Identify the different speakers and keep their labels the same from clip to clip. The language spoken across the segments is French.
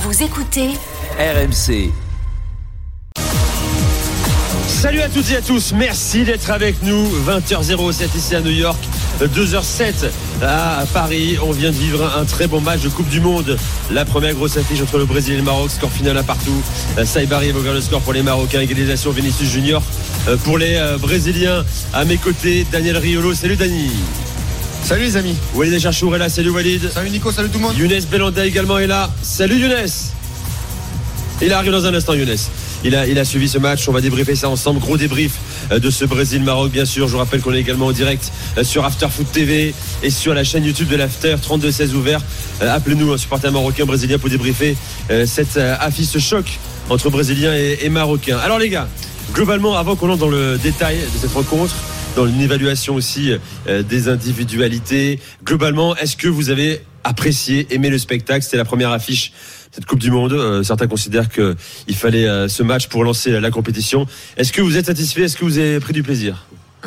Speaker 1: Vous écoutez
Speaker 2: RMC.
Speaker 3: Salut à toutes et à tous, merci d'être avec nous. 20h07 ici à New York, 2h07 à Paris. On vient de vivre un très bon match de Coupe du Monde. La première grosse affiche entre le Brésil et le Maroc, score final à partout. Saïbari évoque le score pour les Marocains, égalisation Vinicius Junior pour les Brésiliens. À mes côtés, Daniel Riolo. Salut Dani.
Speaker 4: Salut les amis.
Speaker 3: Walid Acharchour est là, salut Walid.
Speaker 4: Salut Nico, salut tout le monde.
Speaker 3: Younes Belanda également est là. Salut Younes. Il arrive dans un instant Younes. Il a suivi ce match, on va débriefer ça ensemble. Gros débrief de ce Brésil-Maroc bien sûr. Je vous rappelle qu'on est également en direct sur After Foot TV et sur la chaîne YouTube de l'After, 32-16 ouvert. Appelez-nous un supporter marocain, brésilien pour débriefer cette affiche, ce choc entre Brésiliens et Marocains. Alors les gars, globalement, avant qu'on entre dans le détail de cette rencontre, dans une évaluation aussi des individualités, globalement, est-ce que vous avez apprécié, aimé le spectacle? C'était la première affiche cette Coupe du Monde. Certains considèrent qu'il fallait ce match pour lancer la compétition. Est-ce que vous êtes satisfait? Est-ce que vous avez pris du plaisir?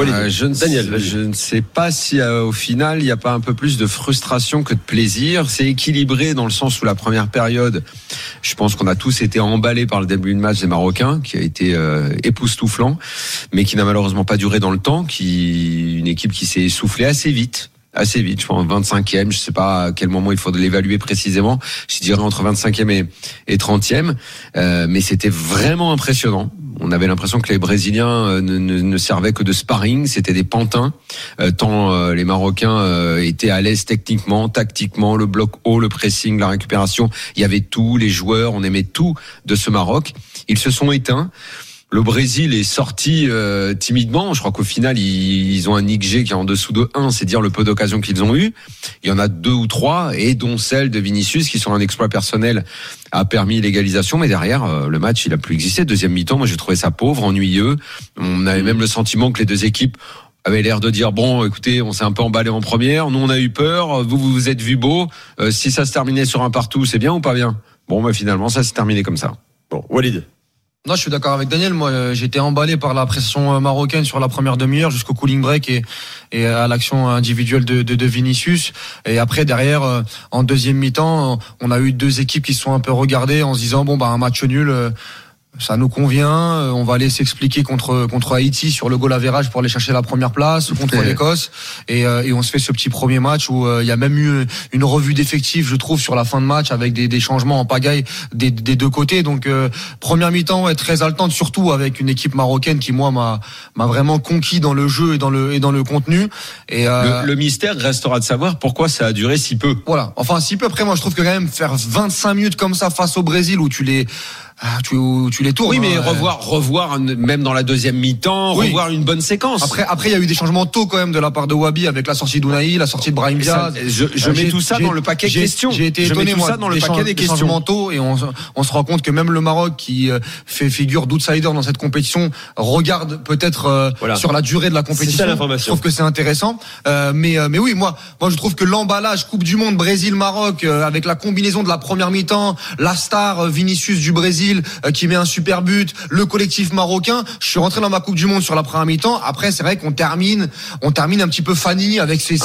Speaker 4: Je ne sais pas si au final il n'y a pas un peu plus de frustration que de plaisir. C'est équilibré dans le sens où la première période, je pense qu'on a tous été emballés par le début de match des Marocains, qui a été époustouflant, mais qui n'a malheureusement pas duré dans le temps. Une équipe qui s'est essoufflée assez vite, je pense 25e, je sais pas à quel moment il faut l'évaluer précisément, je dirais entre 25e et 30e, mais c'était vraiment impressionnant. On avait l'impression que les Brésiliens ne servaient que de sparring, c'était des pantins, tant les Marocains étaient à l'aise techniquement, tactiquement, le bloc haut, le pressing, la récupération, il y avait tout, les joueurs, on aimait tout de ce Maroc. Ils se sont éteints. Le Brésil est sorti timidement. Je crois qu'au final, ils ont un XG qui est en dessous de 1. C'est dire le peu d'occasions qu'ils ont eu. Il y en a 2 ou 3, et dont celle de Vinicius, qui sur un exploit personnel a permis l'égalisation. Mais derrière, le match, il a plus existé. Deuxième mi-temps, moi, j'ai trouvé ça pauvre, ennuyeux. On avait même le sentiment que les deux équipes avaient l'air de dire, bon, écoutez, on s'est un peu emballé en première. Nous, on a eu peur. Vous vous êtes vu beau. Si ça se terminait sur un partout, c'est bien ou pas bien? Bon, bah, finalement, ça s'est terminé comme ça.
Speaker 3: Bon, Walid.
Speaker 5: Non, je suis d'accord avec Daniel. Moi, j'étais emballé par la pression marocaine sur la première demi-heure jusqu'au cooling break et à l'action individuelle de Vinicius. Et après, derrière, en deuxième mi-temps, on a eu deux équipes qui se sont un peu regardées en se disant, bon, bah, un match nul, ça nous convient. On va aller s'expliquer contre Haïti sur le goal average pour aller chercher la première place, contre l'Écosse. Et on se fait ce petit premier match où il y a même eu une revue d'effectifs, je trouve, sur la fin de match avec des changements en pagaille des deux côtés. Donc première mi-temps très haletante, surtout avec une équipe marocaine qui moi m'a vraiment conquis dans le jeu et dans le contenu. Et
Speaker 4: le mystère restera de savoir pourquoi ça a duré si peu.
Speaker 5: Voilà. Enfin si peu. Après moi je trouve que quand même faire 25 minutes comme ça face au Brésil où tu les tournes.
Speaker 4: Oui, mais revoir même dans la deuxième mi-temps, revoir une bonne séquence.
Speaker 5: Après, il y a eu des changements tôt quand même de la part de Wabi avec la sortie d'Ounahi, la sortie de Brahim Diaz.
Speaker 4: Je mets tout ça dans le paquet questions.
Speaker 5: J'ai été étonné moi dans le paquet des changements tôt, et on se rend compte que même le Maroc qui fait figure d'outsider dans cette compétition regarde peut-être sur la durée de la compétition.
Speaker 3: C'est ça l'information.
Speaker 5: Je trouve que c'est intéressant. Mais oui, moi je trouve que l'emballage Coupe du Monde Brésil-Maroc avec la combinaison de la première mi-temps, la star Vinicius du Brésil qui met un super but, le collectif marocain. Je suis rentré dans ma Coupe du Monde sur la première mi-temps. Après, c'est vrai qu'on termine un petit peu Fanny avec ces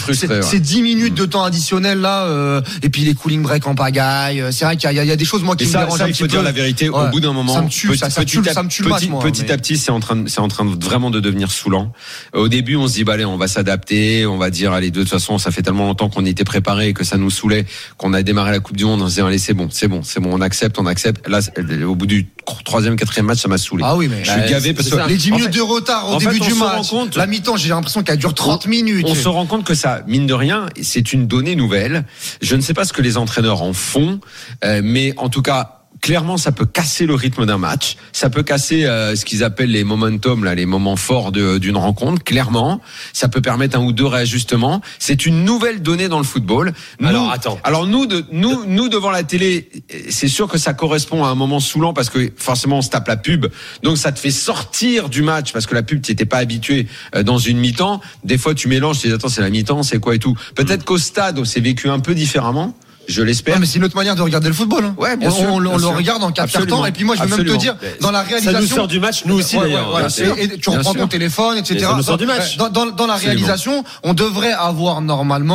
Speaker 5: 10 minutes de temps additionnel là, et puis les cooling breaks en pagaille. C'est vrai qu'il y a des choses moi qui me dérangent un petit peu.
Speaker 4: Il faut dire la vérité. Au bout d'un moment,
Speaker 5: ça me tue le match.
Speaker 4: Petit à petit, c'est en train de vraiment de devenir saoulant. Au début, on se dit, bah allez, on va s'adapter, on va dire, allez, de toute façon, ça fait tellement longtemps qu'on était préparé et que ça nous saoulait qu'on a démarré la Coupe du Monde en se disant, allez, c'est bon, on accepte. Là, au bout du 3e, 4e match, ça m'a saoulé.
Speaker 5: Ah oui, mais
Speaker 4: je suis gavé parce que
Speaker 5: les 10 minutes de retard au début du match, la mi-temps, j'ai l'impression qu'elle dure 30 minutes.
Speaker 4: On se rend compte que ça, mine de rien, c'est une donnée nouvelle. Je ne sais pas ce que les entraîneurs en font, mais en tout cas, clairement, ça peut casser le rythme d'un match. Ça peut casser ce qu'ils appellent les momentum, là, les moments forts d'une rencontre. Clairement, ça peut permettre un ou deux réajustements. C'est une nouvelle donnée dans le football. Alors nous devant la télé, c'est sûr que ça correspond à un moment saoulant parce que forcément on se tape la pub. Donc ça te fait sortir du match parce que la pub, tu n'étais pas habitué dans une mi-temps. Des fois, tu mélanges, tu dis attends, c'est la mi-temps, c'est quoi et tout. Peut-être qu'au stade, c'est vécu un peu différemment. Je l'espère.
Speaker 5: Ouais, mais c'est une autre manière de regarder le football. Hein.
Speaker 4: Ouais, bien sûr.
Speaker 5: On le regarde en 4 temps. Et puis moi, je vais même te dire, dans la réalisation.
Speaker 3: Ça nous sort du match, nous aussi d'ailleurs.
Speaker 5: Et tu reprends ton téléphone, etc.
Speaker 3: Ça nous sort du match.
Speaker 5: Dans la réalisation, on devrait avoir normalement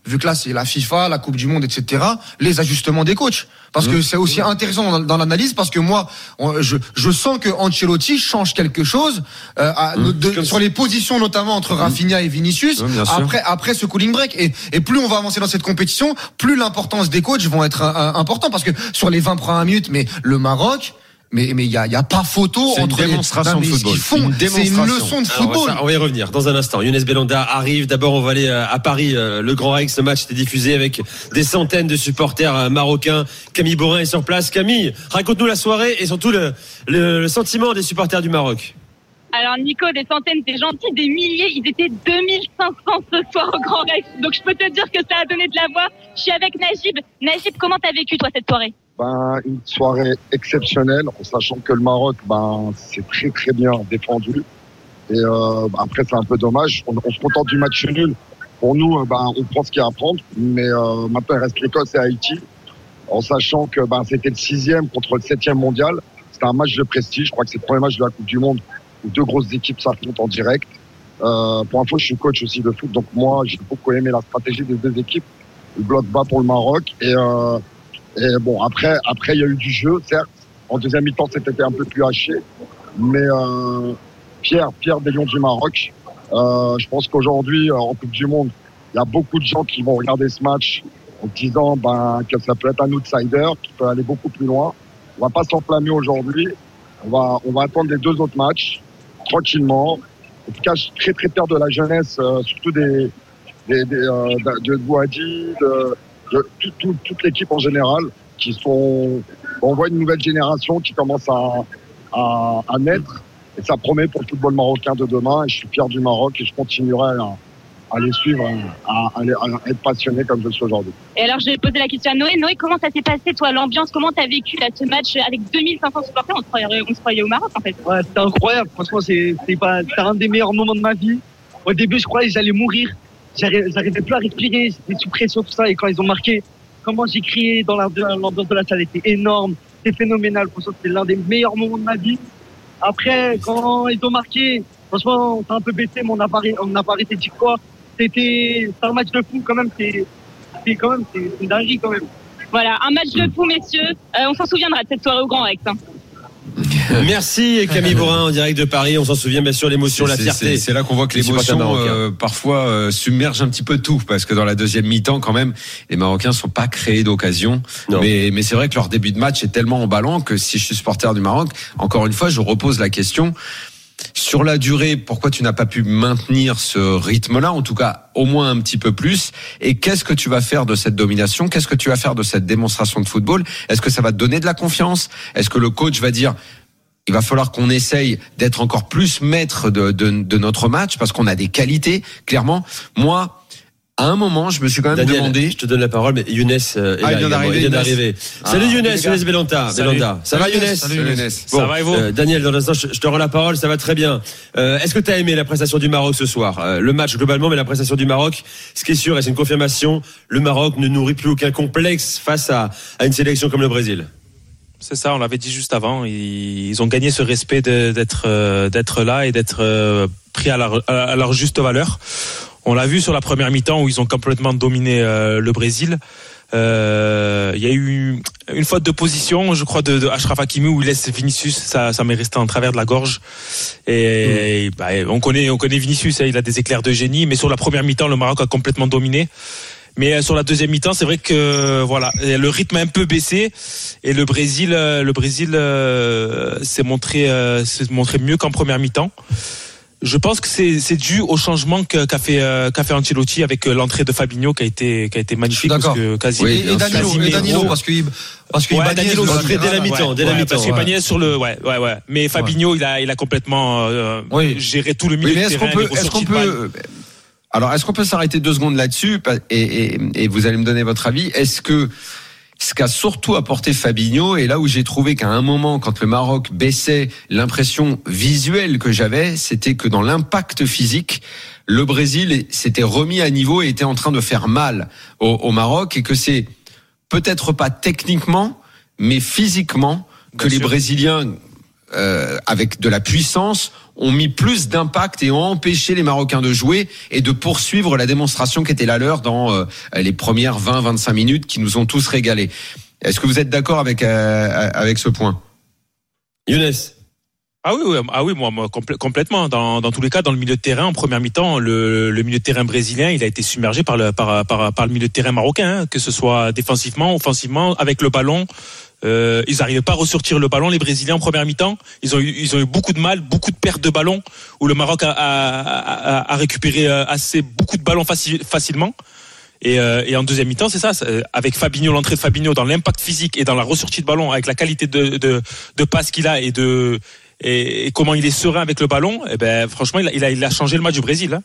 Speaker 5: vu que là c'est la FIFA, la Coupe du Monde, etc., les ajustements des coachs. Parce que c'est aussi intéressant dans l'analyse, parce que moi, je sens que Ancelotti change quelque chose sur les positions, notamment entre Rafinha et Vinicius, après ce cooling break. Et plus on va avancer dans cette compétition, plus l'importance des coachs vont être importants, parce que sur les 20 premières minutes, mais le Maroc, mais il y a pas photo entre
Speaker 4: une démonstration de football.
Speaker 5: C'est une leçon de football.
Speaker 3: Alors, on va y revenir dans un instant. Younes Belhanda arrive. D'abord, on va aller à Paris, le Grand Rex. Le match était diffusé avec des centaines de supporters marocains. Camille Borin est sur place. Camille, raconte-nous la soirée et surtout le sentiment des supporters du Maroc.
Speaker 1: Alors Nico, des centaines, des gentils, des milliers, ils étaient 2500 ce soir au Grand Rex. Donc je peux te dire que ça a donné de la voix. Je suis avec Najib. Najib, comment t'as vécu toi cette soirée ?
Speaker 2: Une soirée exceptionnelle, en sachant que le Maroc, c'est très très bien défendu. Et après, c'est un peu dommage. On se contente du match nul. Pour nous, on prend ce qu'il y a à prendre. Mais maintenant, il reste l'Écosse et Haïti. En sachant que c'était le 6e contre le 7e mondial. C'était un match de prestige. Je crois que c'est le premier match de la Coupe du Monde où deux grosses équipes s'affrontent en direct. Pour info, je suis coach aussi de foot. Donc moi, j'ai beaucoup aimé la stratégie des deux équipes. Le bloc bas pour le Maroc. Et bon, après, il y a eu du jeu, certes. En deuxième mi-temps, c'était un peu plus haché. Mais Pierre des Lions du Maroc, je pense qu'aujourd'hui, en Coupe du Monde, il y a beaucoup de gens qui vont regarder ce match en disant que ça peut être un outsider, qui peut aller beaucoup plus loin. On va pas s'enflammer aujourd'hui. On va attendre les deux autres matchs, tranquillement. En tout cas, je suis très, très fier de la jeunesse, surtout de Bouhaddi, de toute l'équipe en général, on voit une nouvelle génération qui commence à naître, et ça promet pour le football marocain de demain. Et je suis fier du Maroc et je continuerai à les suivre, à être passionné comme je le suis aujourd'hui.
Speaker 1: Et alors je vais poser la question à Noé. Noé, comment ça s'est passé toi, l'ambiance, comment t'as vécu là, ce match avec 2500 supporters? On se croyait au Maroc en fait.
Speaker 6: Ouais, c'était incroyable, franchement c'était un des meilleurs moments de ma vie. Au début je croyais que j'allais mourir, j'arrivais plus à respirer, j'étais sous pression, tout ça, et quand ils ont marqué, comment j'ai crié dans l'ambiance de la salle, était énorme, c'était phénoménal, franchement c'était l'un des meilleurs moments de ma vie. Après, quand ils ont marqué, franchement on s'est un peu baissé, mais on n'a pas arrêté de dire quoi. C'était un match de fou quand même, c'est une dinguerie quand même.
Speaker 1: Voilà, un match de fou messieurs, on s'en souviendra de cette soirée au Grand Rex.
Speaker 3: Merci Camille Borin en direct de Paris. On s'en souvient bien sûr, l'émotion, la fierté.
Speaker 4: C'est là qu'on voit que l'émotion parfois submerge un petit peu tout, parce que dans la deuxième mi-temps quand même, les Marocains sont pas créés d'occasion. Mais c'est vrai que leur début de match est tellement emballant que si je suis supporter du Maroc, encore une fois, je repose la question. Sur la durée, pourquoi tu n'as pas pu maintenir ce rythme-là, en tout cas au moins un petit peu plus? Et qu'est-ce que tu vas faire de cette domination? Qu'est-ce que tu vas faire de cette démonstration de football? Est-ce que ça va te donner de la confiance? Est-ce que le coach va dire il va falloir qu'on essaye d'être encore plus maître de notre match parce qu'on a des qualités? Clairement, moi, à un moment, je me suis quand même demandé.
Speaker 3: Je te donne la parole, mais Younes il vient d'arriver. Salut Younes Belhanda. Ça va Younes?
Speaker 5: Salut Younes.
Speaker 3: Bon,
Speaker 7: ça va et vous?
Speaker 3: Daniel, dans l'instant, je te rends la parole, ça va très bien. Est-ce que tu as aimé la prestation du Maroc ce soir? Le match globalement, mais la prestation du Maroc, ce qui est sûr, et c'est une confirmation, le Maroc ne nourrit plus aucun complexe face à une sélection comme le Brésil.
Speaker 7: C'est ça, on l'avait dit juste avant. Ils ont gagné ce respect d'être là et d'être pris à leur juste valeur. On l'a vu sur la première mi-temps où ils ont complètement dominé le Brésil. Il y a eu une faute de position, je crois, de Achraf Hakimi où il laisse Vinicius, ça m'est resté en travers de la gorge. Et on connaît Vinicius, il a des éclairs de génie, mais sur la première mi-temps, le Maroc a complètement dominé. Mais sur la deuxième mi-temps, c'est vrai que le rythme a un peu baissé et le Brésil s'est montré mieux qu'en première mi-temps. Je pense que c'est dû au changement qu'a fait Ancelotti avec l'entrée de Fabinho qui a été magnifique.
Speaker 5: D'accord.
Speaker 7: Parce que
Speaker 5: et Danilo parce qu'il
Speaker 3: Danilo dès la mi-temps.
Speaker 7: Parce qu'il Ibanez sur le mais Fabinho il a complètement géré tout le milieu de terrain.
Speaker 4: Est-ce qu'on peut s'arrêter 2 secondes là-dessus et vous allez me donner votre avis? Est-ce que ce qu'a surtout apporté Fabinho, et là où j'ai trouvé qu'à un moment, quand le Maroc baissait, l'impression visuelle que j'avais, c'était que dans l'impact physique, le Brésil s'était remis à niveau et était en train de faire mal au Maroc, et que c'est peut-être pas techniquement, mais physiquement, que les Brésiliens, avec de la puissance, ont mis plus d'impact et ont empêché les Marocains de jouer et de poursuivre la démonstration qui était la leur dans les premières 20-25 minutes qui nous ont tous régalés. Est-ce que vous êtes d'accord avec ce point?
Speaker 3: Younes?
Speaker 7: Ah oui, moi complètement. Dans tous les cas, dans le milieu de terrain, en première mi-temps, le milieu de terrain brésilien, il a été submergé par le milieu de terrain marocain, hein, que ce soit défensivement, offensivement, avec le ballon. Ils n'arrivaient pas à ressortir le ballon, les Brésiliens en première mi-temps. Ils ont eu beaucoup de mal, beaucoup de pertes de ballon, où le Maroc a récupéré beaucoup de ballons facilement. Et en deuxième mi-temps, c'est ça, avec Fabinho, l'entrée de Fabinho, dans l'impact physique et dans la ressortie de ballon, avec la qualité de passe qu'il a et comment il est serein avec le ballon, franchement, il a changé le match du Brésil. Hein.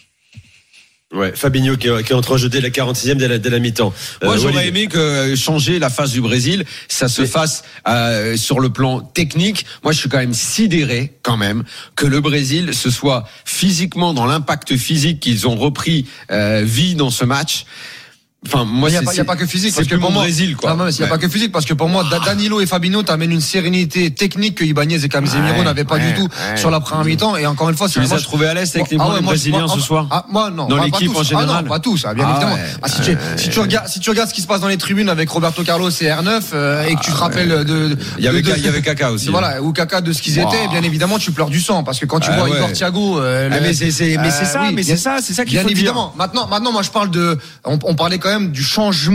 Speaker 3: Ouais, Fabinho qui est en train de jeter la 46e dès la mi-temps.
Speaker 4: Moi, j'aurais aimé que changer la face du Brésil, ça se fasse sur le plan technique. Moi, je suis quand même sidéré, que le Brésil se soit physiquement dans l'impact physique qu'ils ont repris vie dans ce match. Enfin, moi,
Speaker 5: il y a pas que physique, parce que
Speaker 4: pour moi, Brésil, quoi.
Speaker 5: Non, il y a pas que physique, parce que pour moi, Danilo et Fabinho t'amènent une sérénité technique que Ibanez et Casemiro n'avaient pas du tout sur la première mi-temps. Et encore une fois,
Speaker 4: tu les as trouvés à l'aise avec les Brésiliens ce soir?
Speaker 5: Moi, non.
Speaker 4: Dans l'équipe en général?
Speaker 5: Ah non, pas tous, bien évidemment. Si tu regardes ce qui se passe dans les tribunes avec Roberto Carlos et R9, et que tu te rappelles
Speaker 4: il y avait Kaka aussi.
Speaker 5: Voilà, ou Kaka de ce qu'ils étaient, bien évidemment, tu pleures du sang, parce que quand tu vois Igor Thiago,
Speaker 4: mais c'est ça qu'il faut dire.
Speaker 5: Bien évidemment. Maintenant, moi, je parle on parlait quand même du changement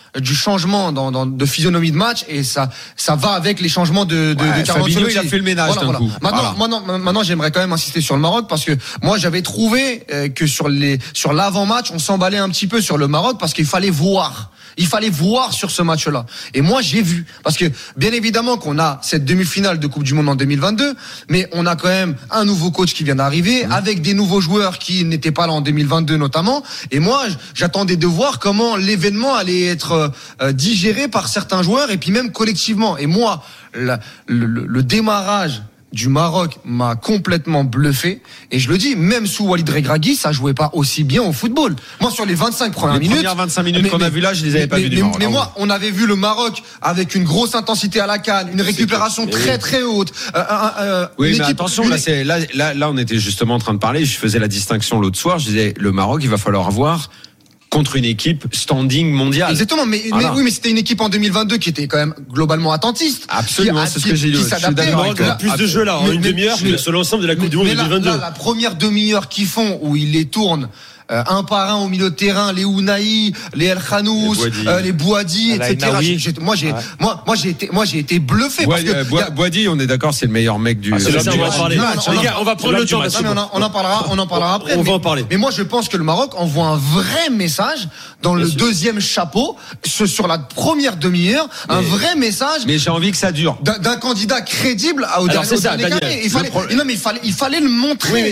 Speaker 5: de physionomie de match, et ça va avec les changements de Carlo
Speaker 4: Fabinho, il a fait le ménage d'un coup.
Speaker 5: Maintenant, j'aimerais quand même insister sur le Maroc, parce que moi j'avais trouvé que sur l'avant-match on s'emballait un petit peu sur le Maroc, parce qu'il fallait voir. Il fallait voir sur ce match-là. Et moi, j'ai vu. Parce que, bien évidemment, qu'on a cette demi-finale de Coupe du Monde en 2022, mais on a quand même un nouveau coach qui vient d'arriver, avec des nouveaux joueurs qui n'étaient pas là en 2022 notamment. Et moi, j'attendais de voir comment l'événement allait être digéré par certains joueurs, et puis même collectivement. Et moi, le démarrage du Maroc m'a complètement bluffé, et je le dis, même sous Walid Regragui, ça jouait pas aussi bien au football. Moi, sur les 25 premières minutes,
Speaker 4: les premières 25 minutes qu'on a vu là, je les avais pas vues du Maroc.
Speaker 5: Mais moi, on avait vu le Maroc avec une grosse intensité à la canne, une récupération très très haute.
Speaker 4: Oui, mais attention, là, on était justement en train de parler. Je faisais la distinction l'autre soir. Je disais, le Maroc, il va falloir voir contre une équipe standing mondiale.
Speaker 5: Exactement, mais c'était une équipe en 2022 qui était quand même globalement attentiste.
Speaker 4: Absolument, c'est ce que j'ai dit.
Speaker 5: Qui s'adaptait.
Speaker 3: Plus de jeux là, en une demi-heure sur l'ensemble de la Coupe du Monde 2022.
Speaker 5: Là, la première demi-heure qu'ils font, où ils les tournent un par un au milieu de terrain, les Ounahi, les El Khanous, les Bouhaddi, etc. Moi, j'ai été bluffé.
Speaker 4: Bouhaddi, on est d'accord, c'est le meilleur mec du.
Speaker 3: Les gars, on va prendre le temps.
Speaker 5: On en parlera après.
Speaker 3: On va en parler.
Speaker 5: Mais moi, je pense que le Maroc envoie un vrai message dans le deuxième chapeau, sur la première demi-heure, un vrai message.
Speaker 4: Mais j'ai envie que ça dure.
Speaker 5: D'un candidat crédible au dernier carré. Il fallait le montrer.